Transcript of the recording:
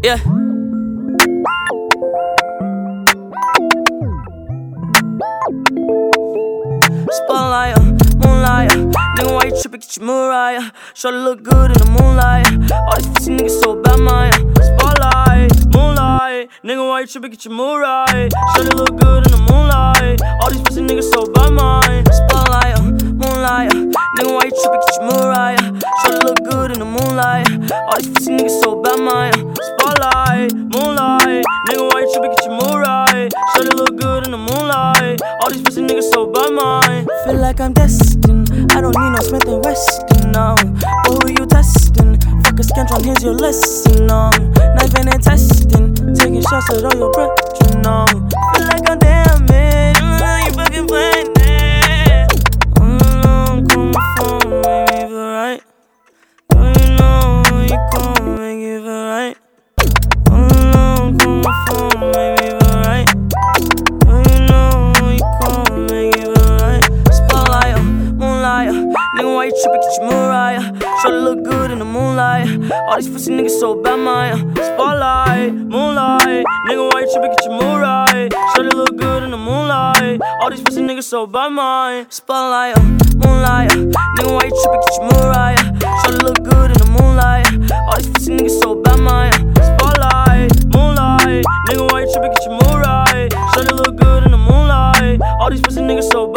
Yeah. Spotlight, moonlight. Nigga, why you trippin'? Get your Mariah. Shorty look good in the moonlight. All these pussy niggas so bad, man. Spotlight, moonlight. Nigga, why you trippin'? Get your Mariah. Shorty look good in the moonlight. All these pussy niggas so bad, man. Spotlight, moonlight. Nigga, why you trippin'? Get your Mariah. Shorty look good in the moonlight. All these pussy niggas so bad, man. Spotlight, moonlight. Nigga, why you trippin'? Get your Mariah. Shorty look good in the moonlight. All these pussy niggas so bad, man. Feel like I'm destined. I don't need no Smith & Weston, no. But who you testing? Fuck a scantron, here's your lesson, no. Knifing and testing, taking shots at all your brethren, no. Feel like I'm damaged, you fucking playing it. Call my phone, make me feel right. Don't you know you gon' make it feel right? Call my phone, make me feel right. Don't you know you gon' make it feel right? Spotlight, moonlight. Nigga, why you trippin'? Get your Mariah. Shorty look good in the moonlight. All these pussy niggas so bad, man. Spotlight, moonlight. Nigga, why you trippin'? Get your Mariah. Shorty look good in the moonlight. All these pussy niggas so bad, man. Spotlight, moonlight. Nigga, why you trippin'? Get your Mariah. Shorty look good in the moonlight. All these pussy niggas so bad, man. Spotlight, moonlight. Nigga, why you trippin'? Get your Mariah. Shorty look good in the moonlight. All these pussy niggas so bad.